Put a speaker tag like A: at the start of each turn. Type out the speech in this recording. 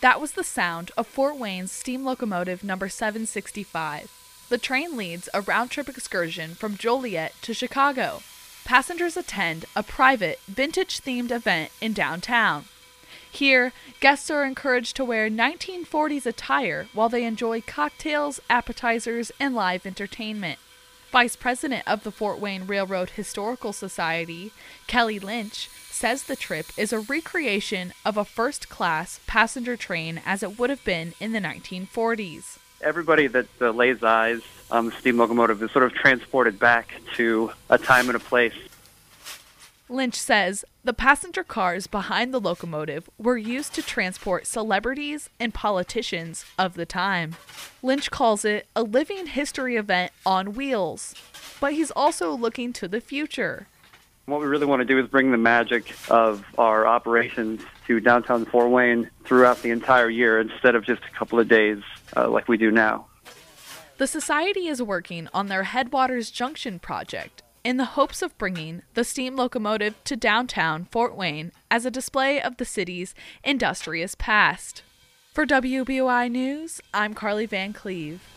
A: That was the sound of Fort Wayne's steam locomotive number 765. The train leads a round-trip excursion from Joliet to Chicago. Passengers attend a private, vintage-themed event in downtown. Here, guests are encouraged to wear 1940s attire while they enjoy cocktails, appetizers, and live entertainment. Vice President of the Fort Wayne Railroad Historical Society, Kelly Lynch, says the trip is a recreation of a first-class passenger train as it would have been in the 1940s.
B: Everybody that lays eyes on the steam locomotive is sort of transported back to a time and a place.
A: Lynch says the passenger cars behind the locomotive were used to transport celebrities and politicians of the time. Lynch calls it a living history event on wheels, but he's also looking to the future.
B: What we really want to do is bring the magic of our operations to downtown Fort Wayne throughout the entire year instead of just a couple of days like we do now.
A: The Society is working on their Headwaters Junction project in the hopes of bringing the steam locomotive to downtown Fort Wayne as a display of the city's industrious past. For WBOI News, I'm Carly Van Cleve.